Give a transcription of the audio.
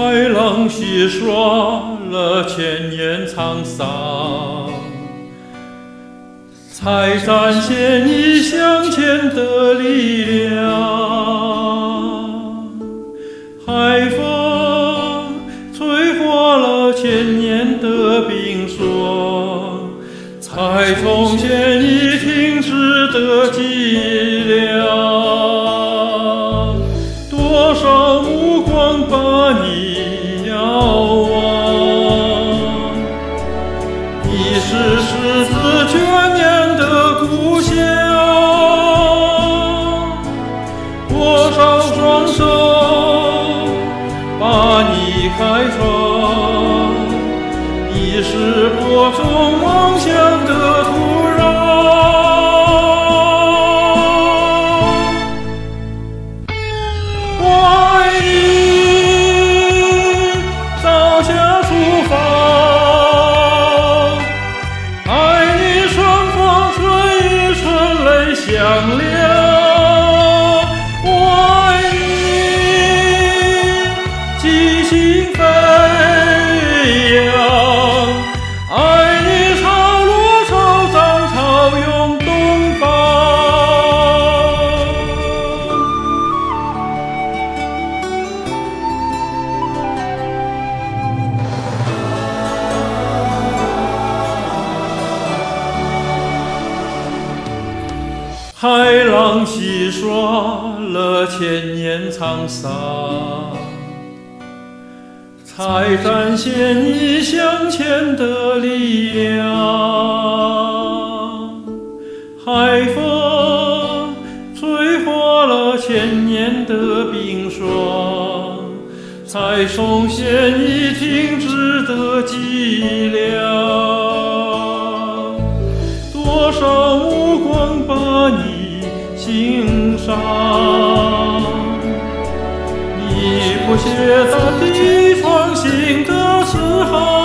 海浪洗刷了千年沧桑，才展现你向前的力量。海风吹化了千年的冰霜，才重现你停止的脊梁。多少目光把你遥望，你是狮子眷恋的故乡。多少双手把你开创，你是播种梦想的土壤。我爱你，早霞出发，爱你春风吹雨春泪响亮。我爱你，激情飞扬，爱你潮落潮涨潮涌东方。海浪洗刷了千年沧桑，才展现你向前的力量。海风吹化了千年的冰霜，才重现你停止的脊梁。多少目光把你欣赏，你不懈大地创新的自豪。